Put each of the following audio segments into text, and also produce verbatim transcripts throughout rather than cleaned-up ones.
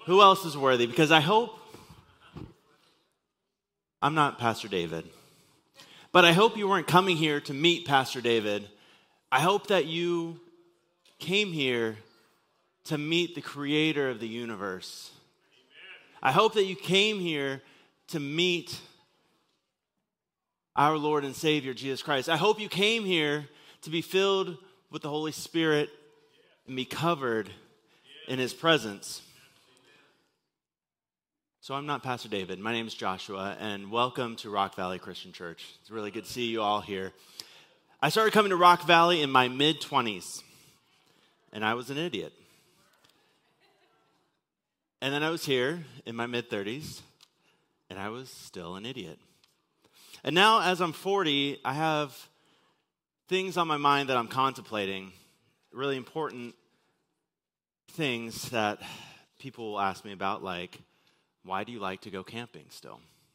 Who else is worthy? Because I hope, I'm not Pastor David, but I hope you weren't coming here to meet Pastor David. I hope that you came here to meet the creator of the universe. I hope that you came here to meet our Lord and Savior, Jesus Christ. I hope you came here to be filled with the Holy Spirit and be covered in His presence. So I'm not Pastor David. My name is Joshua, and welcome to Rock Valley Christian Church. It's really good to see you all here. I started coming to Rock Valley in my mid-twenties, and I was an idiot. And then I was here in my mid-thirties, and I was still an idiot. And now, as I'm forty, I have things on my mind that I'm contemplating, really important things that people will ask me about, like, why do you like to go camping still?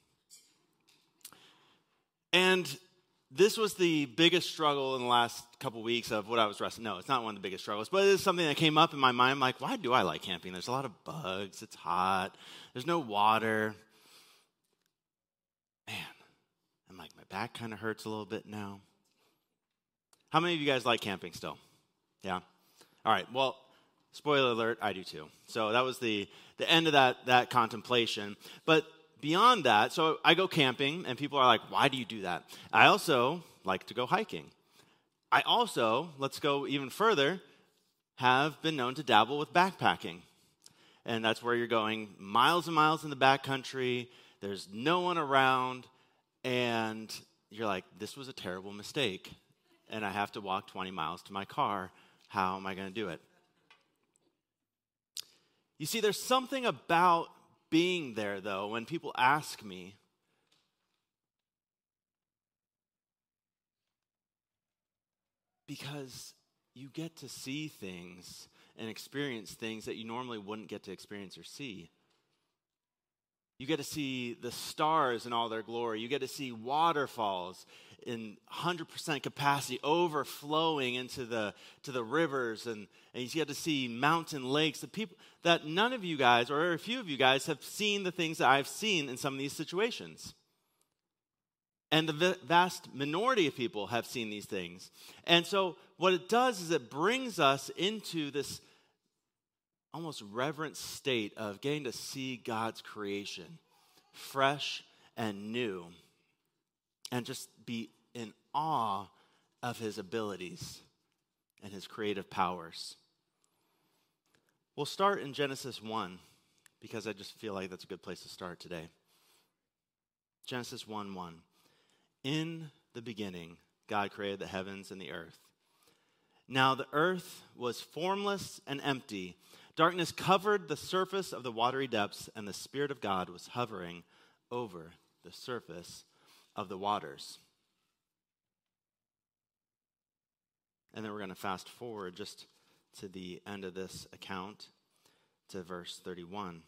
And this was the biggest struggle in the last couple weeks of what I was wrestling. No, it's not one of the biggest struggles, but it is something that came up in my mind. I'm like, why do I like camping? There's a lot of bugs. It's hot. There's no water. Man, I'm like, my back kind of hurts a little bit now. How many of you guys like camping still? Yeah? All right, well, spoiler alert, I do too. So that was the, the end of that, that contemplation. But beyond that, so I go camping, and people are like, why do you do that? I also like to go hiking. I also, let's go even further, have been known to dabble with backpacking. And that's where you're going miles and miles in the backcountry. There's no one around, and you're like, this was a terrible mistake, and I have to walk twenty miles to my car. How am I going to do it? You see, there's something about being there, though, when people ask me, because you get to see things and experience things that you normally wouldn't get to experience or see. You get to see the stars in all their glory. You get to see waterfalls in one hundred percent capacity overflowing into the to the rivers, and, and you get to see mountain lakes. The people that none of you guys, or a few of you guys, have seen the things that I've seen in some of these situations. And the vast minority of people have seen these things. And so what it does is it brings us into this almost reverent state of getting to see God's creation fresh and new, and just be in awe of His abilities and His creative powers. We'll start in Genesis one, because I just feel like that's a good place to start today. Genesis one one. In the beginning, God created the heavens and the earth. Now the earth was formless and empty. Darkness covered the surface of the watery depths, and the Spirit of God was hovering over the surface of the waters. And then we're going to fast forward just to the end of this account, to verse thirty-one.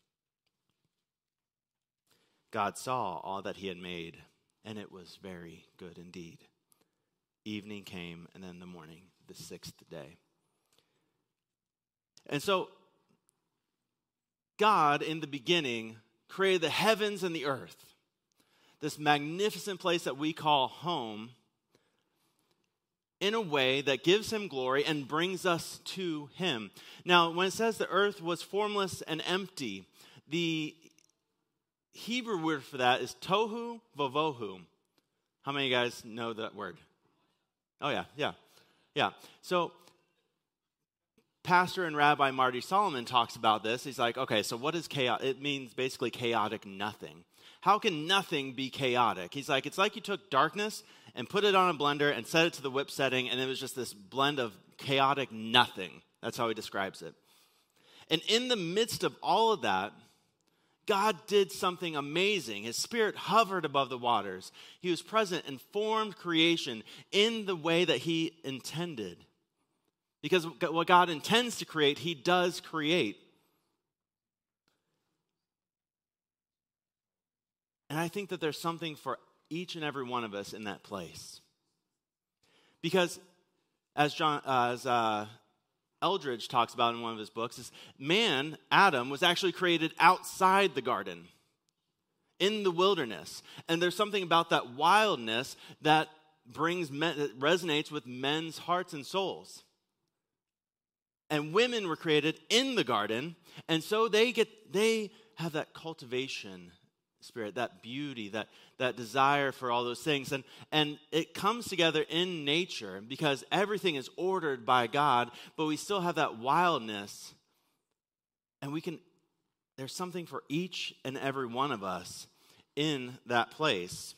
God saw all that He had made, and it was very good indeed. Evening came, and then the morning, the sixth day. And so, God, in the beginning, created the heavens and the earth, this magnificent place that we call home, in a way that gives Him glory and brings us to Him. Now, when it says the earth was formless and empty, the Hebrew word for that is tohu vavohu. How many of you guys know that word? Oh, yeah, yeah, yeah. So, Pastor and Rabbi Marty Solomon talks about this. He's like, okay, so what is chaos? It means basically chaotic nothing. How can nothing be chaotic? He's like, it's like you took darkness and put it on a blender and set it to the whip setting, and it was just this blend of chaotic nothing. That's how he describes it. And in the midst of all of that, God did something amazing. His Spirit hovered above the waters. He was present and formed creation in the way that He intended. Because what God intends to create, He does create. And I think that there's something for each and every one of us in that place. Because as John, uh, as uh, Eldridge talks about in one of his books is man, Adam, was actually created outside the garden, in the wilderness. And there's something about that wildness that brings men, that resonates with men's hearts and souls. And women were created in the garden, and so they get they have that cultivation spirit, that beauty, that, that desire for all those things. And, and it comes together in nature because everything is ordered by God, but we still have that wildness. And we can, there's something for each and every one of us in that place.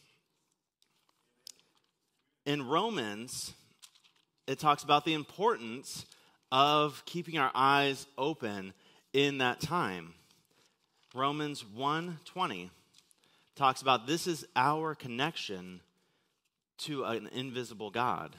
In Romans, it talks about the importance of keeping our eyes open in that time. Romans one twenty talks about this is our connection to an invisible God.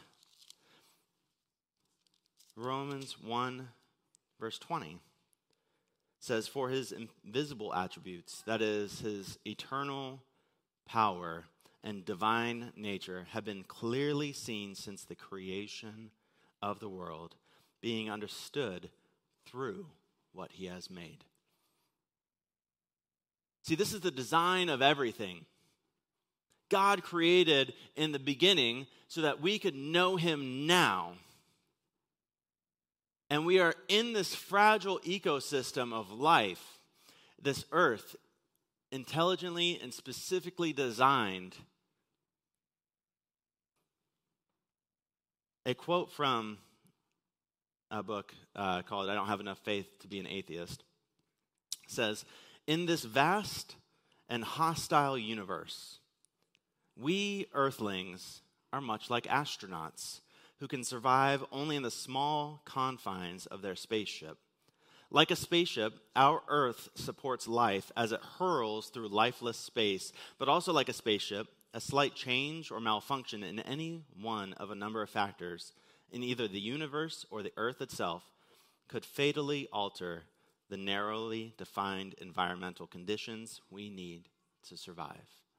Romans one verse twenty says, for his invisible attributes, that is, his eternal power and divine nature, have been clearly seen since the creation of the world, being understood through what he has made. See, this is the design of everything. God created in the beginning so that we could know him now. And we are in this fragile ecosystem of life, this earth, intelligently and specifically designed. A quote from a book uh, called I Don't Have Enough Faith to Be an Atheist says, in this vast and hostile universe, we earthlings are much like astronauts who can survive only in the small confines of their spaceship. Like a spaceship, our Earth supports life as it hurls through lifeless space, but also like a spaceship, a slight change or malfunction in any one of a number of factors in either the universe or the Earth itself could fatally alter the narrowly defined environmental conditions we need to survive.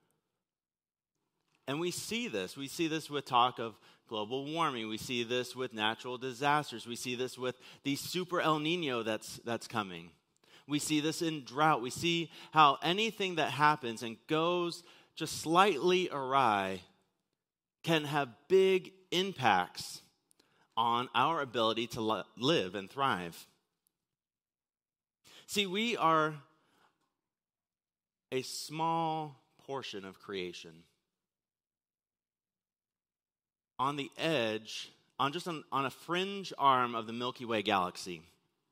And we see this. We see this with talk of global warming. We see this with natural disasters. We see this with the super El Nino that's, that's coming. We see this in drought. We see how anything that happens and goes just slightly awry can have big impacts on our ability to li- live and thrive. See, we are a small portion of creation. On the edge, on just on, on a fringe arm of the Milky Way galaxy,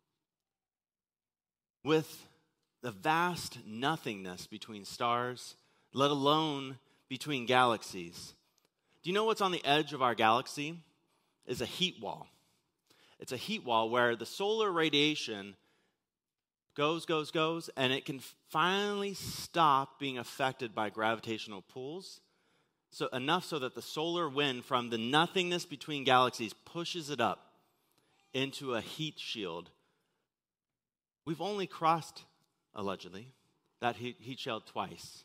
with the vast nothingness between stars, let alone between galaxies. Do you know what's on the edge of our galaxy? Is a heat wall. It's a heat wall where the solar radiation goes, goes, goes, and it can finally stop being affected by gravitational pulls. So enough so that the solar wind from the nothingness between galaxies pushes it up into a heat shield. We've only crossed, allegedly, that heat, heat shield twice.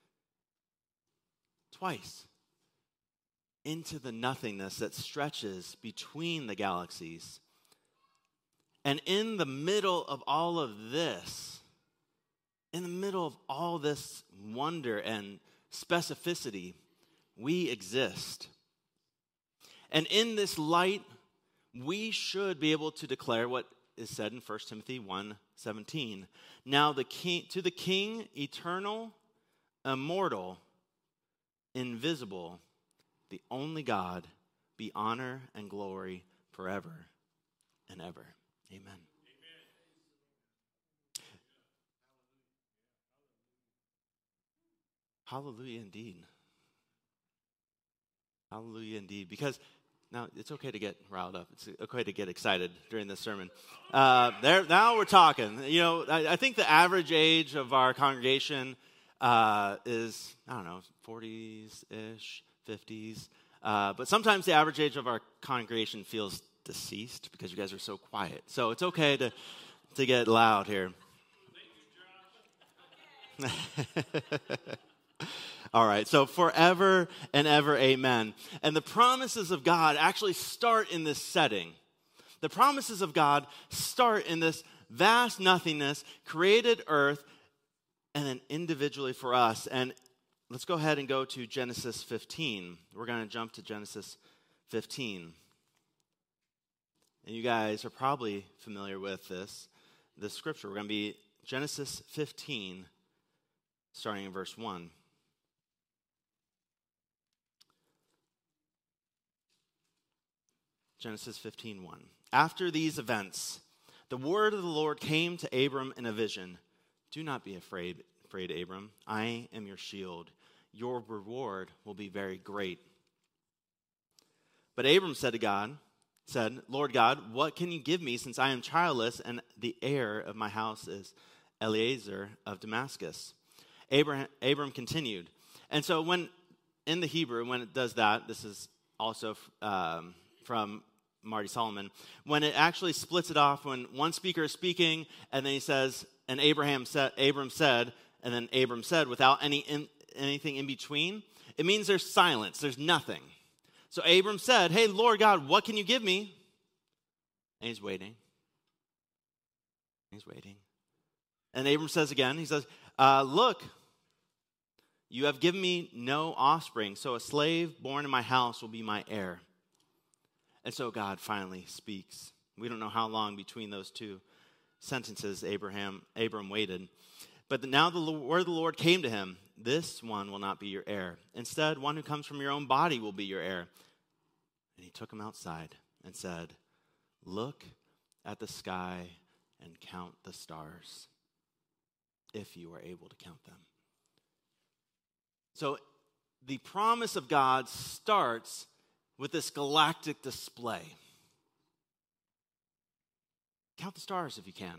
Twice. Into the nothingness that stretches between the galaxies. And in the middle of all of this, in the middle of all this wonder and specificity, we exist. And in this light, we should be able to declare what is said in First Timothy one seventeen. Now the king, to the King, eternal, immortal, invisible, the only God, be honor and glory forever and ever. Amen. Amen. Hallelujah indeed. Hallelujah indeed. Because now it's okay to get riled up. It's okay to get excited during this sermon. Uh, there, now we're talking. You know, I, I think the average age of our congregation uh, is, I don't know, forties-ish, fifties. Uh, but sometimes the average age of our congregation feels deceased because you guys are so quiet. So it's okay to, to get loud here. All right, so forever and ever, amen. And the promises of God actually start in this setting. The promises of God start in this vast nothingness, created earth, and then individually for us. And let's go ahead and go to Genesis fifteen. We're going to jump to Genesis fifteen. And you guys are probably familiar with this, this scripture. We're going to be Genesis fifteen, starting in verse one. Genesis fifteen one. After these events, the word of the Lord came to Abram in a vision. Do not be afraid, afraid, Abram. I am your shield. Your reward will be very great. But Abram said to God, said, Lord God, what can you give me since I am childless and the heir of my house is Eliezer of Damascus? Abraham, Abram continued. And so when, in the Hebrew, when it does that, this is also um, from Marty Solomon, when it actually splits it off, when one speaker is speaking, and then he says, and Abraham said, Abram said, and then Abram said, without any in, anything in between, it means there's silence, there's nothing. So Abram said, hey, Lord God, what can you give me? And he's waiting. He's waiting. And Abram says again, he says, uh, look, you have given me no offspring, so a slave born in my house will be my heir. And so God finally speaks. We don't know how long between those two sentences Abraham, Abram waited. But now the word of the Lord came to him. This one will not be your heir. Instead, one who comes from your own body will be your heir. And he took him outside and said, look at the sky and count the stars, if you are able to count them. So the promise of God starts with this galactic display. Count the stars if you can.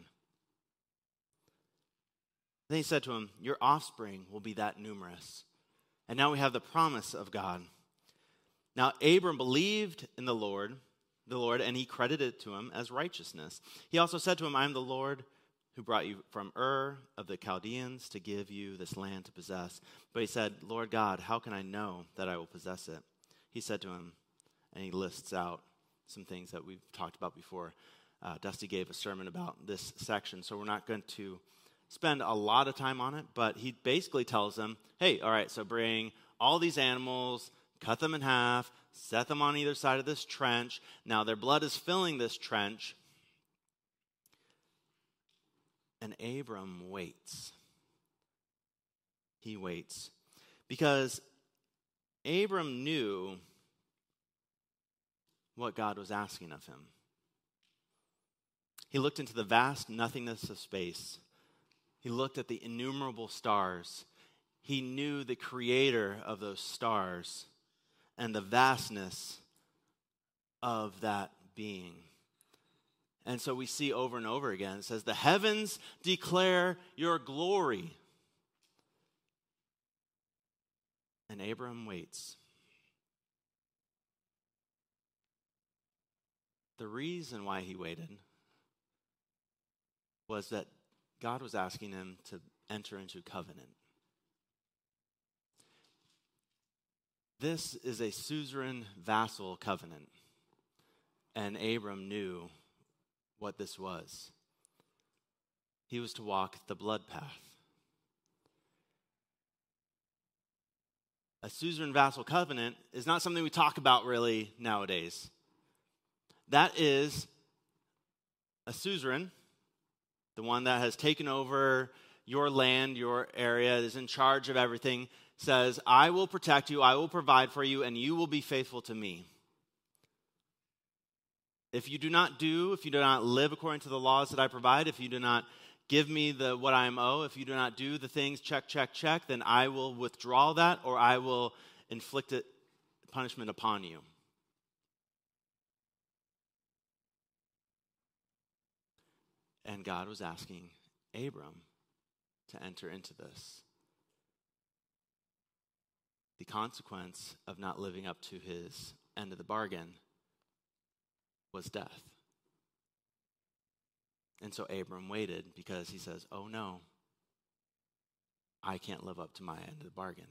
Then he said to him, your offspring will be that numerous. And now we have the promise of God. Now Abram believed in the Lord, the Lord, and he credited it to him as righteousness. He also said to him, I am the Lord who brought you from Ur of the Chaldeans to give you this land to possess. But he said, Lord God, how can I know that I will possess it? He said to him, and he lists out some things that we've talked about before. Uh, Dusty gave a sermon about this section, so we're not going to spend a lot of time on it, but he basically tells them, hey, all right, so bring all these animals, cut them in half, set them on either side of this trench. Now their blood is filling this trench. And Abram waits. He waits. Because Abram knew what God was asking of him. He looked into the vast nothingness of space. He looked at the innumerable stars. He knew the creator of those stars and the vastness of that being. And so we see over and over again, it says, the heavens declare your glory. And Abram waits. The reason why he waited was that God was asking him to enter into covenant. This is a suzerain vassal covenant, and Abram knew what this was. He was to walk the blood path. A suzerain vassal covenant is not something we talk about really nowadays. That is a suzerain, the one that has taken over your land, your area, is in charge of everything, says, I will protect you, I will provide for you, and you will be faithful to me. If you do not do, if you do not live according to the laws that I provide, if you do not give me the what I am owed, if you do not do the things, check, check, check, then I will withdraw that, or I will inflict it, punishment upon you. And God was asking Abram to enter into this. The consequence of not living up to his end of the bargain was death. And so Abram waited because he says, oh no, I can't live up to my end of the bargain.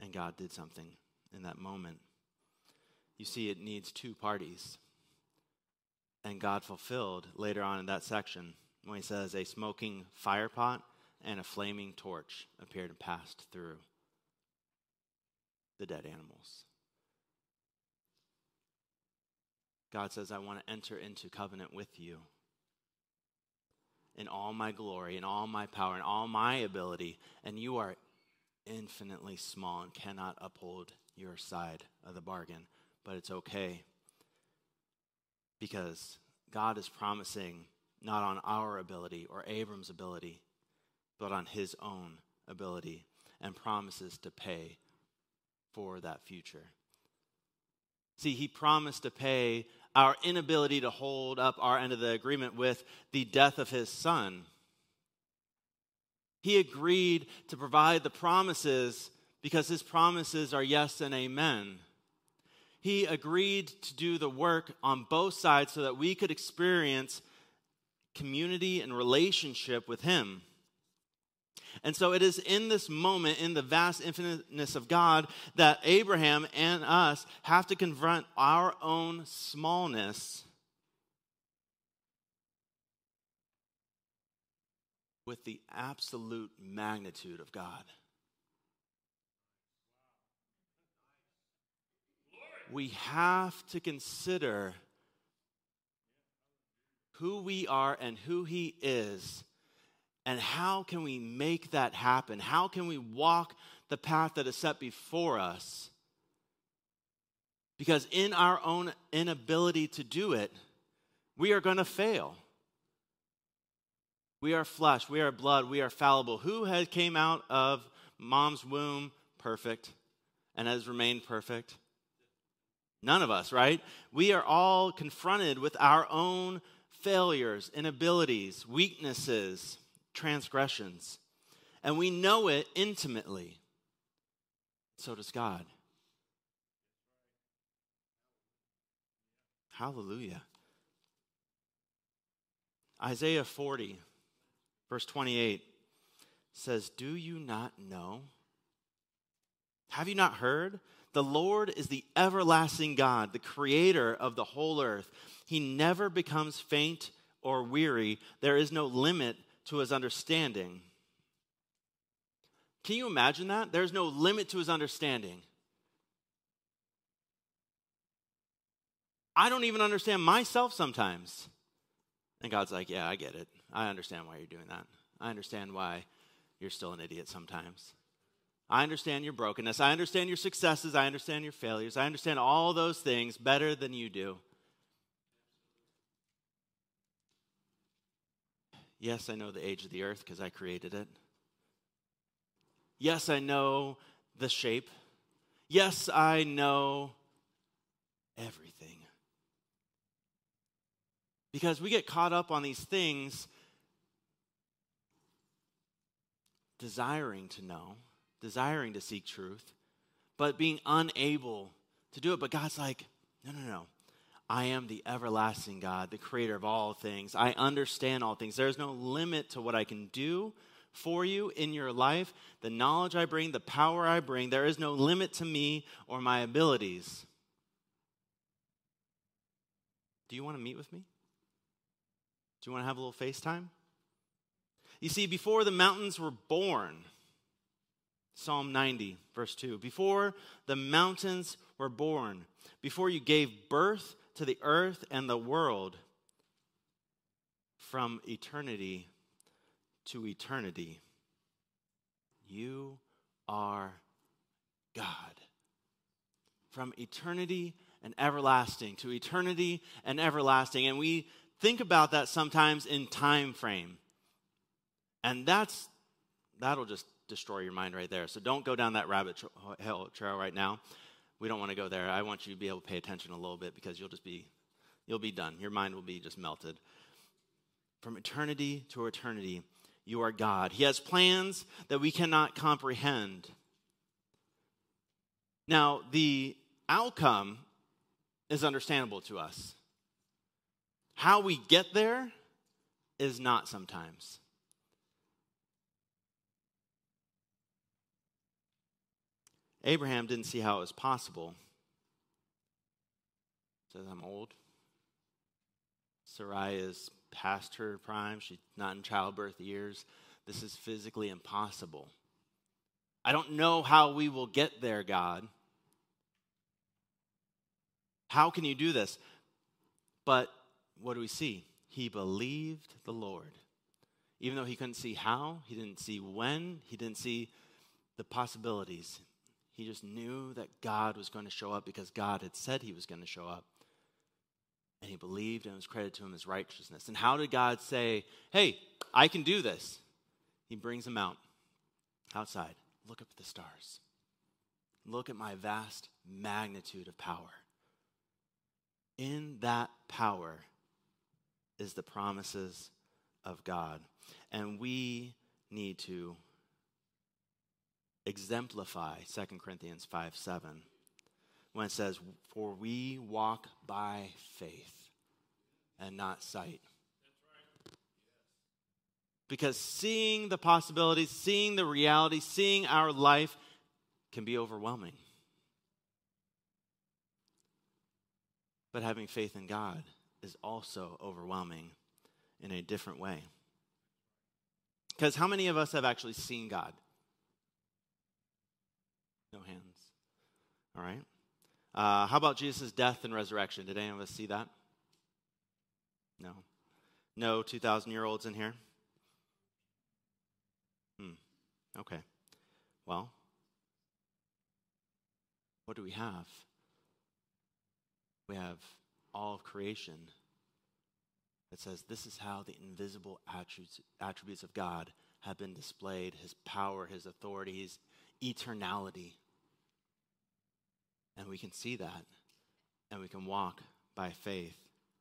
And God did something in that moment. You see, it needs two parties. And God fulfilled later on in that section when he says, a smoking fire pot and a flaming torch appeared and passed through the dead animals. God says, I want to enter into covenant with you in all my glory, in all my power, in all my ability, and you are infinitely small and cannot uphold your side of the bargain. But it's okay, because God is promising not on our ability or Abram's ability, but on his own ability, and promises to pay for that future. See, he promised to pay our inability to hold up our end of the agreement with the death of his son. He agreed to provide the promises because his promises are yes and amen. He agreed to do the work on both sides so that we could experience community and relationship with him. And so it is in this moment, in the vast infiniteness of God, that Abraham and us have to confront our own smallness with the absolute magnitude of God. We have to consider who we are and who he is, and how can we make that happen? How can we walk the path that is set before us? Because in our own inability to do it, we are going to fail. We are flesh, we are blood, we are fallible. Who has came out of mom's womb perfect and has remained perfect? None of us, right? We are all confronted with our own failures, inabilities, weaknesses, transgressions. And we know it intimately. So does God. Hallelujah. Isaiah forty, verse twenty-eight says, do you not know? Have you not heard? The Lord is the everlasting God, the creator of the whole earth. He never becomes faint or weary. There is no limit to his understanding. Can you imagine that? There's no limit to his understanding. I don't even understand myself sometimes. And God's like, yeah, I get it. I understand why you're doing that. I understand why you're still an idiot sometimes. I understand your brokenness. I understand your successes. I understand your failures. I understand all those things better than you do. Yes, I know the age of the earth because I created it. Yes, I know the shape. Yes, I know everything. Because we get caught up on these things, desiring to know, desiring to seek truth, but being unable to do it. But God's like, no, no, no. I am the everlasting God, the creator of all things. I understand all things. There's no limit to what I can do for you in your life. The knowledge I bring, the power I bring, there is no limit to me or my abilities. Do you want to meet with me? Do you want to have a little FaceTime? You see, before the mountains were born, Psalm ninety, verse two, before the mountains were born, before you gave birth to the earth and the world, from eternity to eternity, you are God. From eternity and everlasting to eternity and everlasting. And we think about that sometimes in time frame. And that's that'll just destroy your mind right there. So don't go down that rabbit trail right now. We don't want to go there. I want you to be able to pay attention a little bit because you'll just be, you'll be done. Your mind will be just melted. From eternity to eternity, you are God. He has plans that we cannot comprehend. Now, the outcome is understandable to us. How we get there is not sometimes. Abraham didn't see how it was possible. He says, I'm old. Sarai is past her prime. She's not in childbirth years. This is physically impossible. I don't know how we will get there, God. How can you do this? But what do we see? He believed the Lord. Even though he couldn't see how, he didn't see when, he didn't see the possibilities. He just knew that God was going to show up because God had said he was going to show up. And he believed and it was credited to him as righteousness. And how did God say, hey, I can do this? He brings him out, outside. Look up at the stars. Look at my vast magnitude of power. In that power is the promises of God. And we need to exemplify Second Corinthians five seven when it says, for we walk by faith and not sight. Because seeing the possibilities, seeing the reality, seeing our life can be overwhelming. But having faith in God is also overwhelming in a different way. Because how many of us have actually seen God? No hands. All right. Uh, how about Jesus' death and resurrection? Did any of us see that? No. No two thousand year olds in here? Hmm. Okay. Well, what do we have? We have all of creation that says this is how the invisible attributes, attributes of God have been displayed, his power, his authority, his eternality. And we can see that, and we can walk by faith.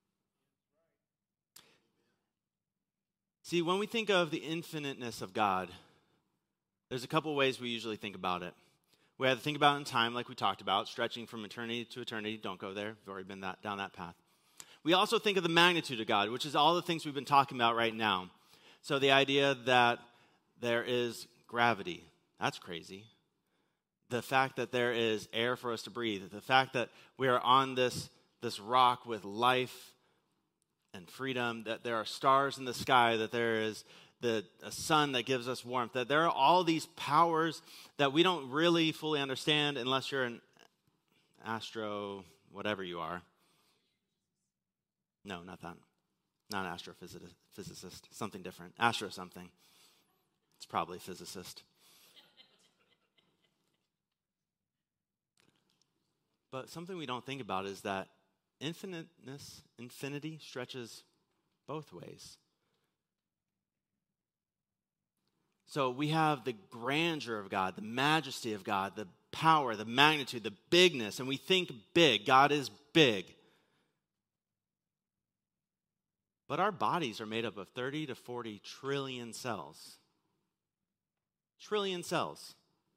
See, when we think of the infiniteness of God, there's a couple ways we usually think about it. We have to think about it in time, like we talked about, stretching from eternity to eternity. Don't go there. We've already been that, down that path. We also think of the magnitude of God, which is all the things we've been talking about right now. So the idea that there is gravity, that's crazy. The fact that there is air for us to breathe, the fact that we are on this, this rock with life and freedom, that there are stars in the sky, that there is the a sun that gives us warmth, that there are all these powers that we don't really fully understand unless you're an astro, whatever you are. No, not that. Not an astrophysicist. Something different. Astro something. It's probably a physicist. But something we don't think about is that infiniteness, infinity stretches both ways. So we have the grandeur of God, the majesty of God, the power, the magnitude, the bigness, and we think big. God is big. But our bodies are made up of thirty to forty trillion cells. Trillion cells.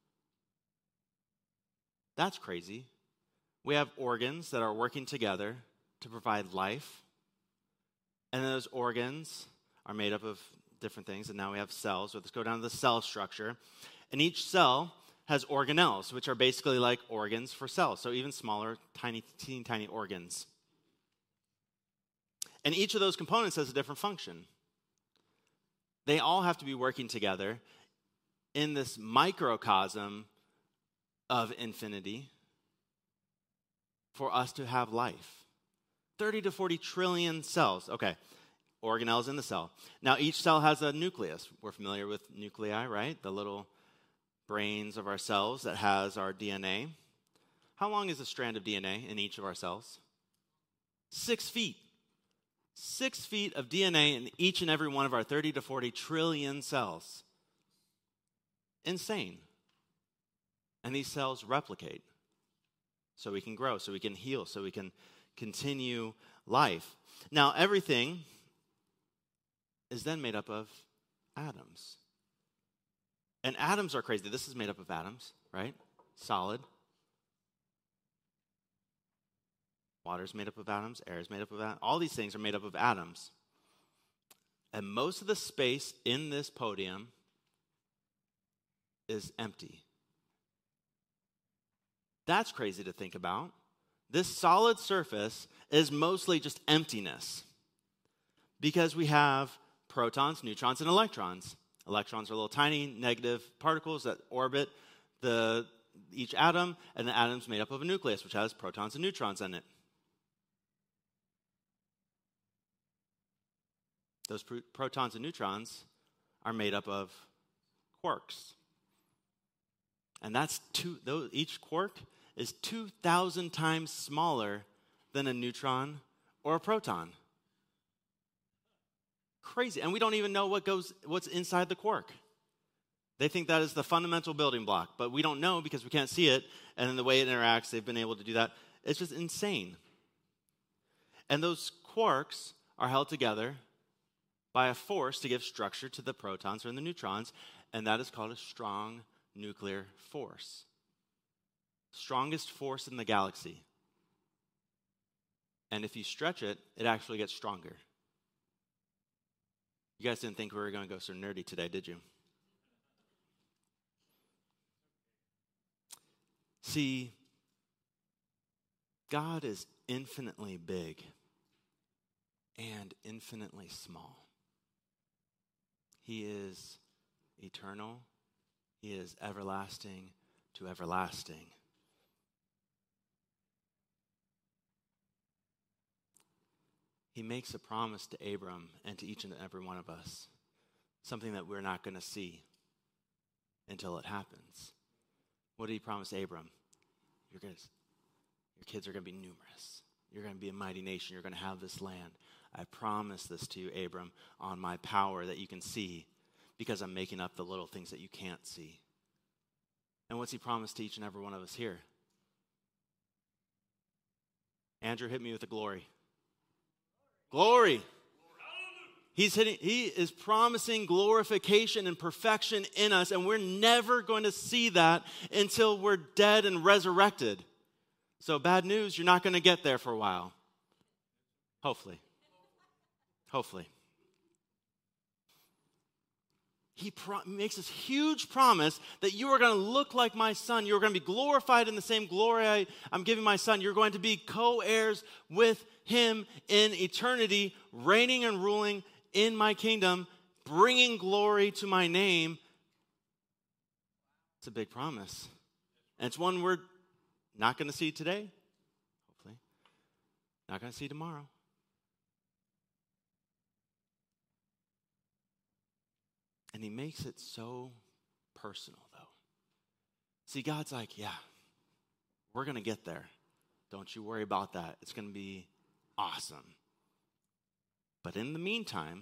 That's crazy. We have organs that are working together to provide life. And those organs are made up of different things. And now we have cells. So let's go down to the cell structure. And each cell has organelles, which are basically like organs for cells. So even smaller, tiny, teeny, tiny organs. And each of those components has a different function. They all have to be working together in this microcosm of infinity for us to have life. thirty to forty trillion cells. Okay, organelles in the cell. Now, each cell has a nucleus. We're familiar with nuclei, right? The little brains of our cells that has our D N A. How long is a strand of D N A in each of our cells? Six feet. Six feet of D N A in each and every one of our thirty to forty trillion cells. Insane. And these cells replicate. So we can grow, so we can heal, so we can continue life. Now, everything is then made up of atoms. And atoms are crazy. This is made up of atoms, right? Solid. Water is made up of atoms. Air is made up of atoms. All these things are made up of atoms. And most of the space in this podium is empty. That's crazy to think about. This solid surface is mostly just emptiness because we have protons, neutrons, and electrons. Electrons are little tiny negative particles that orbit the, each atom, and the atom's made up of a nucleus, which has protons and neutrons in it. Those pr- protons and neutrons are made up of quarks. And that's two, those, each quark is two thousand times smaller than a neutron or a proton. Crazy. And we don't even know what goes, what's inside the quark. They think that is the fundamental building block, but we don't know because we can't see it. And in the way it interacts, they've been able to do that. It's just insane. And those quarks are held together by a force to give structure to the protons or the neutrons, and that is called a strong nuclear force. Strongest force in the galaxy. And if you stretch it, it actually gets stronger. You guys didn't think we were going to go so nerdy today, did you? See, God is infinitely big and infinitely small. He is eternal. He is everlasting to everlasting. He makes a promise to Abram and to each and every one of us, something that we're not going to see until it happens. What did he promise Abram? You're gonna, your kids are going to be numerous. You're going to be a mighty nation. You're going to have this land. I promise this to you, Abram, on my power that you can see, because I'm making up the little things that you can't see. And what's he promised to each and every one of us here? Andrew, hit me with the glory. Glory. He's hitting, he is promising glorification and perfection in us, and we're never going to see that until we're dead and resurrected. So bad news, you're not going to get there for a while. Hopefully. Hopefully. He pro- makes this huge promise that you are going to look like my son. You're going to be glorified in the same glory I, I'm giving my son. You're going to be co-heirs with him in eternity, reigning and ruling in my kingdom, bringing glory to my name. It's a big promise. And it's one we're not going to see today, hopefully. Not going to see tomorrow. And he makes it so personal, though. See, God's like, yeah, we're going to get there. Don't you worry about that. It's going to be awesome. But in the meantime,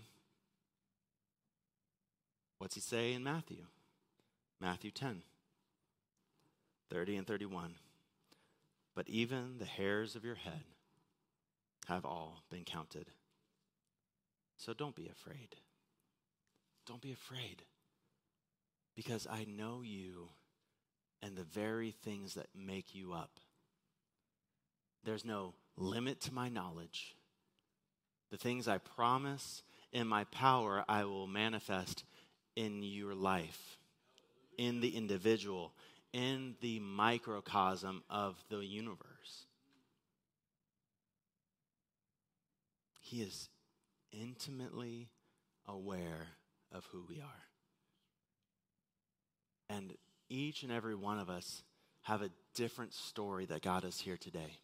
what's he say in Matthew? Matthew ten, thirty and thirty-one. But even the hairs of your head have all been counted. So don't be afraid. Don't be afraid, because I know you and the very things that make you up. There's no limit to my knowledge. The things I promise in my power, I will manifest in your life, in the individual, in the microcosm of the universe. He is intimately aware of who we are. And each and every one of us have a different story that got us here today.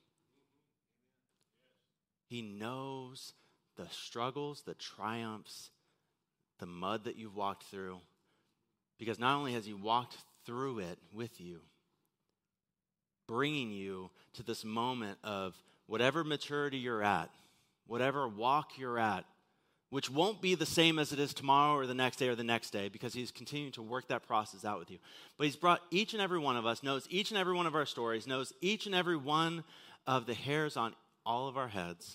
He knows the struggles, the triumphs, the mud that you've walked through, because not only has he walked through it with you, bringing you to this moment of whatever maturity you're at, whatever walk you're at, which won't be the same as it is tomorrow or the next day or the next day, because he's continuing to work that process out with you. But he's brought each and every one of us, knows each and every one of our stories, knows each and every one of the hairs on all of our heads,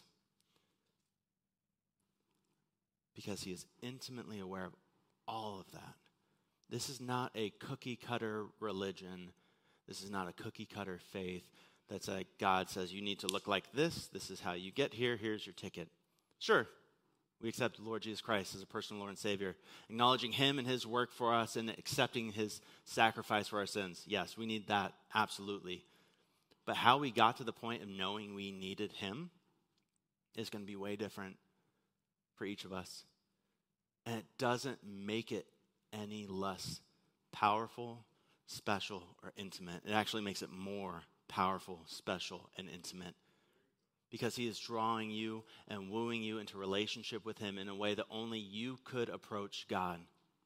because he is intimately aware of all of that. This is not a cookie-cutter religion. This is not a cookie-cutter faith that's like God says you need to look like this. This is how you get here. Here's your ticket. Sure. We accept the Lord Jesus Christ as a personal Lord and Savior, acknowledging him and his work for us and accepting his sacrifice for our sins. Yes, we need that, absolutely. But how we got to the point of knowing we needed him is going to be way different for each of us. And it doesn't make it any less powerful, special, or intimate. It actually makes it more powerful, special, and intimate. Because he is drawing you and wooing you into relationship with him in a way that only you could approach God.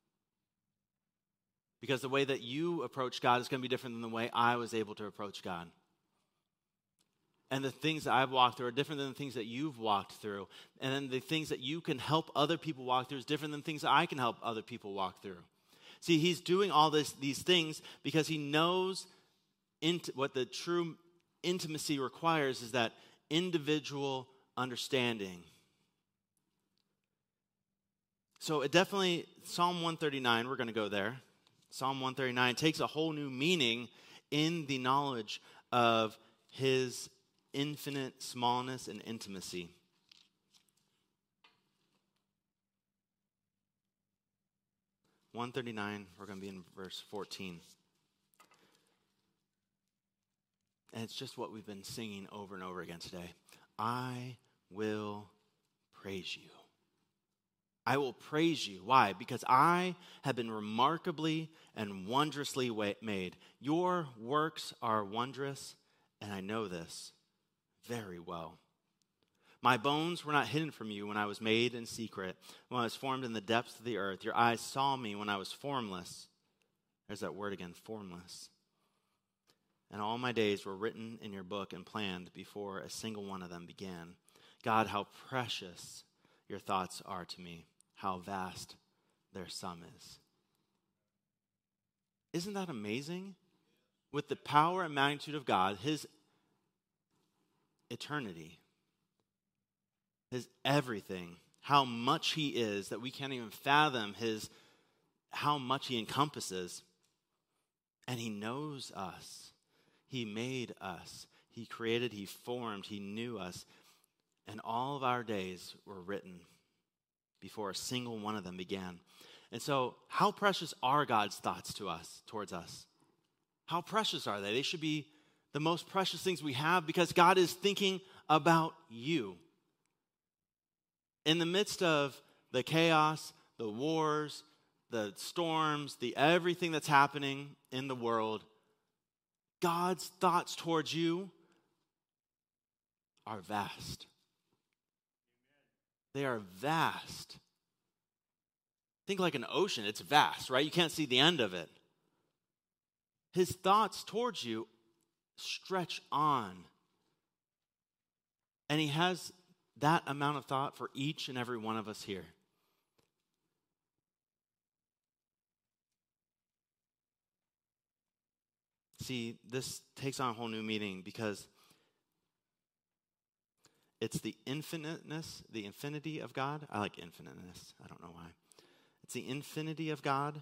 Because the way that you approach God is going to be different than the way I was able to approach God. And the things that I've walked through are different than the things that you've walked through. And then the things that you can help other people walk through is different than things that I can help other people walk through. See, he's doing all this, these things because he knows int- what the true intimacy requires is that individual understanding. So it definitely, Psalm one thirty-nine, we're going to go there. Psalm one thirty-nine takes a whole new meaning in the knowledge of his infinite smallness and intimacy. one thirty-nine, we're going to be in verse fourteen. And it's just what we've been singing over and over again today. I will praise you. I will praise you. Why? Because I have been remarkably and wondrously made. Your works are wondrous, and I know this very well. My bones were not hidden from you when I was made in secret, when I was formed in the depths of the earth. Your eyes saw me when I was formless. There's that word again, formless. And all my days were written in your book and planned before a single one of them began. God, how precious your thoughts are to me. How vast their sum is. Isn't that amazing? With the power and magnitude of God, his eternity, his everything, how much he is that we can't even fathom his, how much he encompasses. And he knows us. He made us. He created, he formed, he knew us. And all of our days were written before a single one of them began. And so, how precious are God's thoughts to us, towards us? How precious are they? They should be the most precious things we have because God is thinking about you. In the midst of the chaos, the wars, the storms, the everything that's happening in the world, God's thoughts towards you are vast. They are vast. Think like an ocean. It's vast, right? You can't see the end of it. His thoughts towards you stretch on. And he has that amount of thought for each and every one of us here. See, this takes on a whole new meaning because it's the infiniteness, the infinity of God. I like infiniteness. I don't know why. It's the infinity of God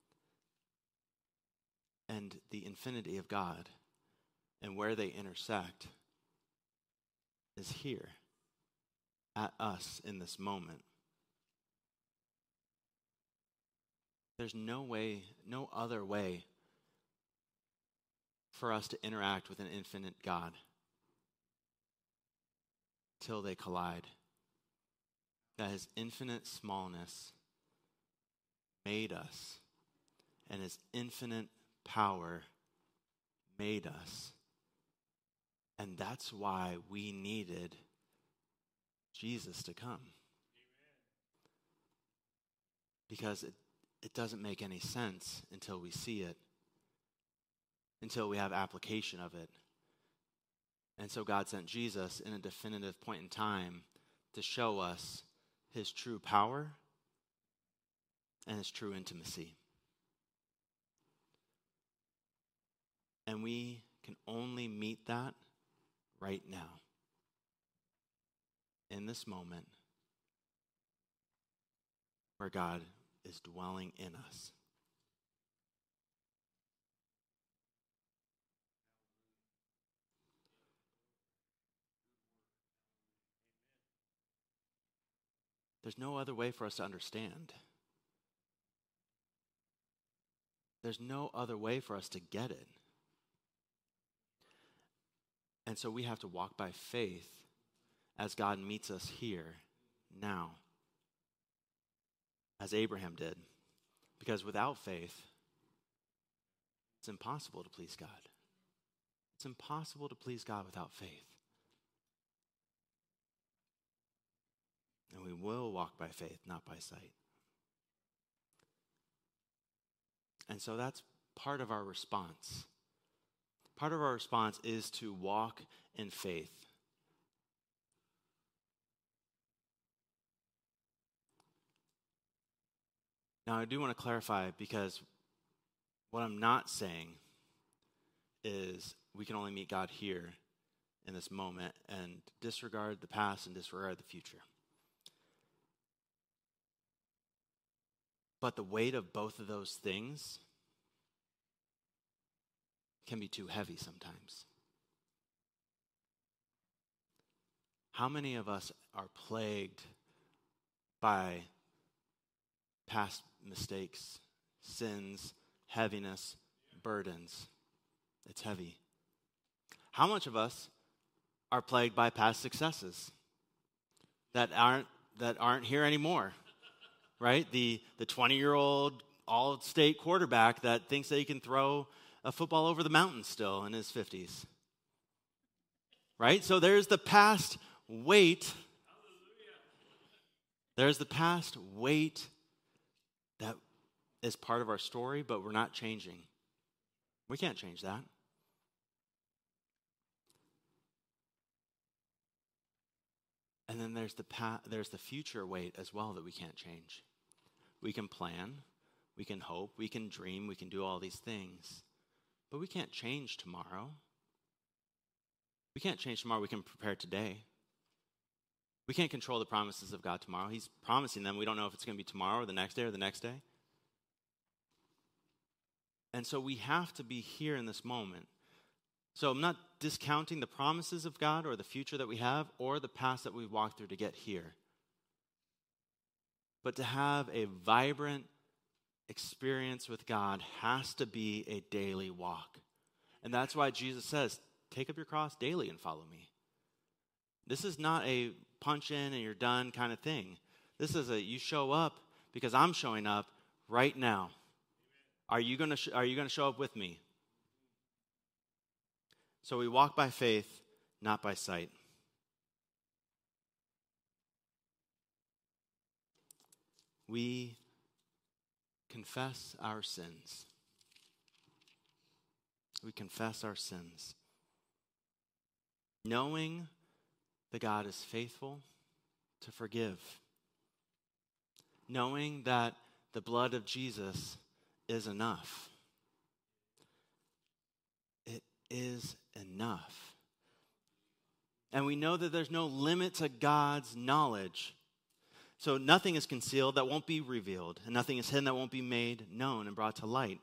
and the infinity of God. And where they intersect is here at us in this moment. There's no way, no other way for us to interact with an infinite God till they collide. That his infinite smallness made us, and his infinite power made us. And that's why we needed Jesus to come. Because it, it doesn't make any sense until we see it, until we have application of it. And so God sent Jesus in a definitive point in time to show us his true power and his true intimacy. And we can only meet that right now, in this moment, where God is dwelling in us. There's no other way for us to understand. There's no other way for us to get it. And so we have to walk by faith as God meets us here, now, as Abraham did. Because without faith, it's impossible to please God. It's impossible to please God without faith. And we will walk by faith, not by sight. And so that's part of our response. Part of our response is to walk in faith. Now, I do want to clarify, because what I'm not saying is we can only meet God here in this moment and disregard the past and disregard the future. But the weight of both of those things can be too heavy sometimes. How many of us are plagued by past mistakes, sins, heaviness, burdens? It's heavy. How much of us are plagued by past successes that aren't that aren't here anymore? Right? The the twenty-year-old all-state quarterback that thinks that he can throw a football over the mountain still in his fifties. Right? So there's the past weight. There's the past weight that is part of our story, but we're not changing. We can't change that. And then there's the pa- there's the future weight as well that we can't change. We can plan, we can hope, we can dream, we can do all these things, but we can't change tomorrow. We can't change tomorrow. We can prepare today. We can't control the promises of God tomorrow. He's promising them. We don't know if it's going to be tomorrow or the next day or the next day. And so we have to be here in this moment. So I'm not discounting the promises of God or the future that we have or the past that we've walked through to get here. But to have a vibrant experience with God has to be a daily walk. And that's why Jesus says, take up your cross daily and follow me. This is not a punch in and you're done kind of thing. This is a you show up because I'm showing up right now. Are you going to sh- are you going to show up with me? So we walk by faith, not by sight. We confess our sins. We confess our sins. Knowing that God is faithful to forgive. Knowing that the blood of Jesus is enough. It is enough. And we know that there's no limit to God's knowledge. So nothing is concealed that won't be revealed, and nothing is hidden that won't be made known and brought to light.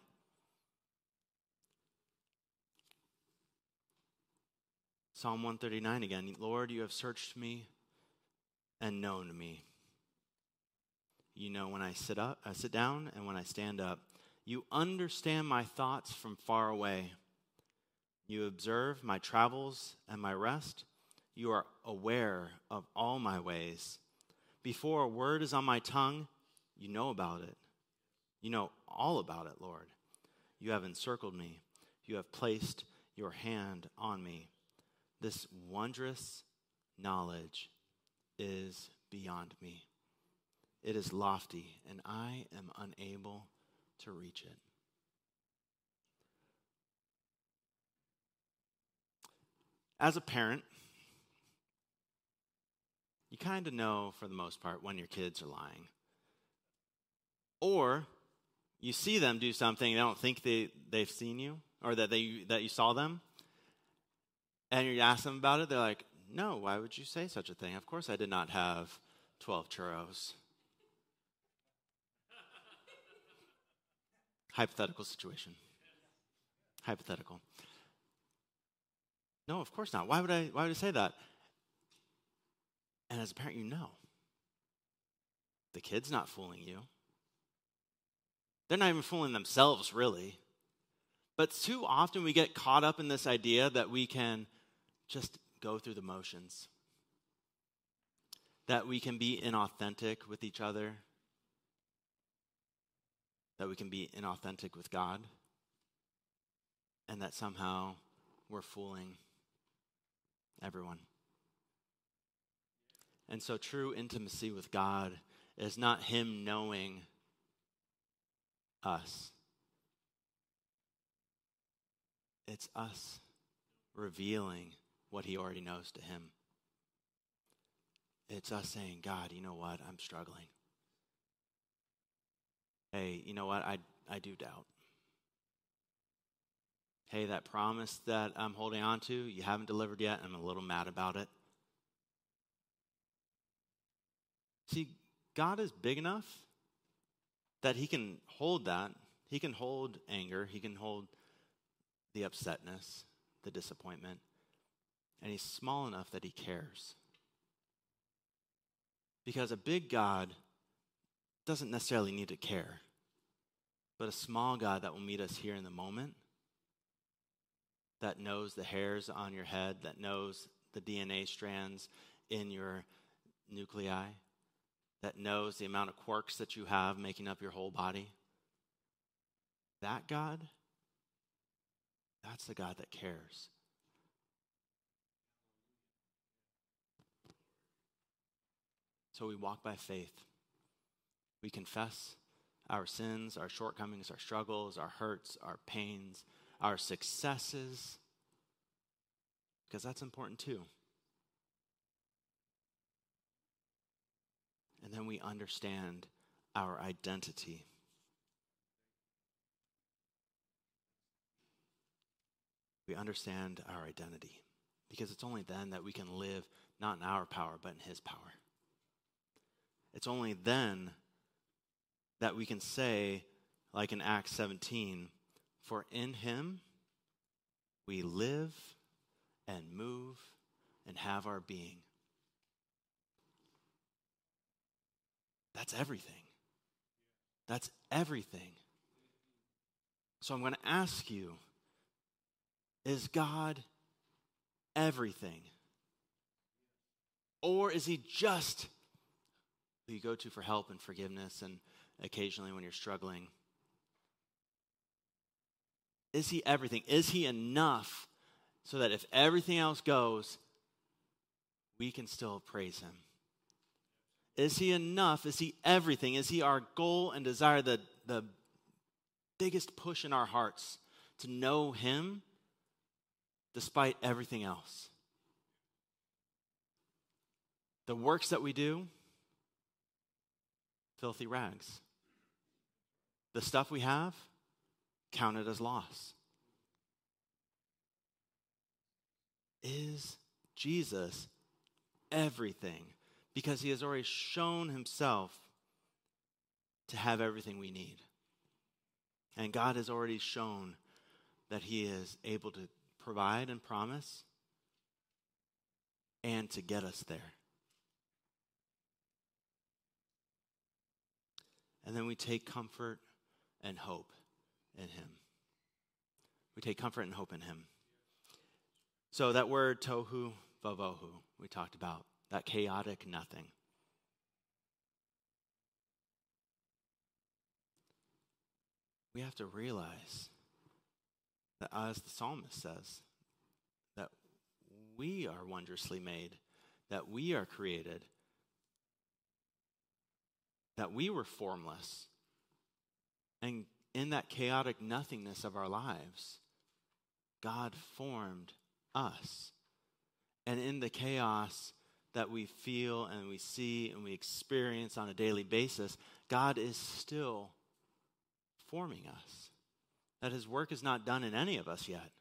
Psalm one thirty-nine again, Lord, you have searched me and known me. You know when I sit up, I sit down and when I stand up. You understand my thoughts from far away. You observe my travels and my rest. You are aware of all my ways. Before a word is on my tongue, you know about it. You know all about it, Lord. You have encircled me. You have placed your hand on me. This wondrous knowledge is beyond me. It is lofty, and I am unable to reach it. As a parent, you kind of know, for the most part, when your kids are lying. Or you see them do something, they don't think they, they've seen you, or that they that you saw them, and you ask them about it, they're like, no, why would you say such a thing? Of course I did not have twelve churros. Hypothetical situation. Hypothetical. No, of course not. Why would I why would I say that? And as a parent, you know. The kid's not fooling you. They're not even fooling themselves, really. But too often we get caught up in this idea that we can just go through the motions. That we can be inauthentic with each other. That we can be inauthentic with God. And that somehow we're fooling everyone. And so true intimacy with God is not him knowing us. It's us revealing what he already knows to him. It's us saying, God, you know what? I'm struggling. Hey, you know what? I, I do doubt. Hey, that promise that I'm holding on to, you haven't delivered yet. I'm a little mad about it. See, God is big enough that he can hold that. He can hold anger. He can hold the upsetness, the disappointment. And he's small enough that he cares. Because a big God doesn't necessarily need to care. But a small God that will meet us here in the moment, that knows the hairs on your head, that knows the D N A strands in your nuclei, that knows the amount of quarks that you have making up your whole body. That God, that's the God that cares. So we walk by faith. We confess our sins, our shortcomings, our struggles, our hurts, our pains, our successes, because that's important too. And then we understand our identity. We understand our identity, because it's only then that we can live not in our power, but in his power. It's only then that we can say, like in Acts seventeen, for in him we live and move and have our being. That's everything. That's everything. So I'm going to ask you, is God everything? Or is he just who you go to for help and forgiveness and occasionally when you're struggling? Is he everything? Is he enough so that if everything else goes, we can still praise him? Is he enough? Is he everything? Is he our goal and desire, the, the biggest push in our hearts to know him despite everything else? The works that we do, filthy rags. The stuff we have, counted as loss. Is Jesus everything? Because he has already shown himself to have everything we need. And God has already shown that he is able to provide and promise and to get us there. And then we take comfort and hope in him. We take comfort and hope in him. So that word tohu vavohu we talked about, that chaotic nothing. We have to realize that, as the psalmist says, that we are wondrously made, that we are created, that we were formless. And in that chaotic nothingness of our lives, God formed us. And in the chaos that we feel and we see and we experience on a daily basis, God is still forming us. That his work is not done in any of us yet.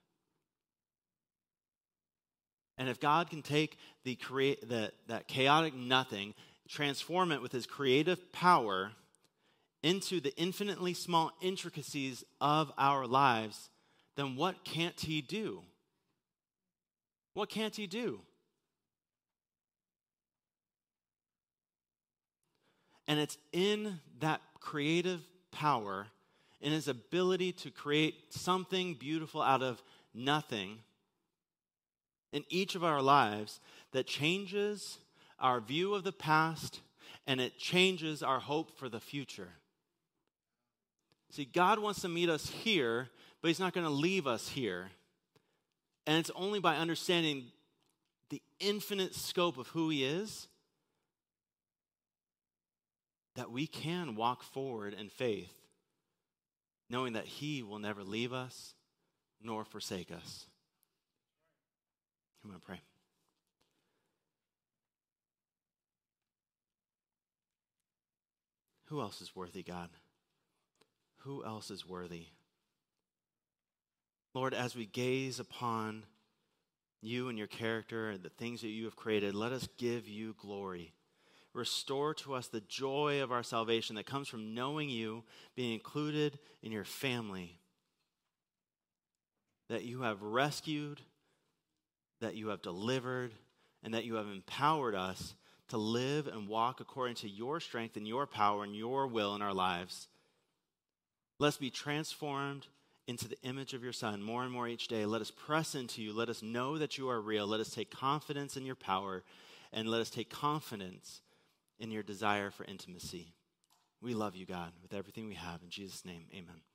And if God can take the create the, that chaotic nothing, transform it with his creative power into the infinitely small intricacies of our lives, then what can't he do? What can't he do? And it's in that creative power, in his ability to create something beautiful out of nothing, in each of our lives that changes our view of the past and it changes our hope for the future. See, God wants to meet us here, but he's not going to leave us here. And it's only by understanding the infinite scope of who he is that we can walk forward in faith, knowing that he will never leave us nor forsake us. I'm going to pray. Who else is worthy, God? Who else is worthy? Lord, as we gaze upon you and your character and the things that you have created, let us give you glory. Restore to us the joy of our salvation that comes from knowing you, being included in your family, that you have rescued, that you have delivered, and that you have empowered us to live and walk according to your strength and your power and your will in our lives. Let us be transformed into the image of your Son more and more each day. Let us press into you. Let us know that you are real. Let us take confidence in your power, and let us take confidence in your desire for intimacy. We love you, God, with everything we have. In Jesus' name, amen.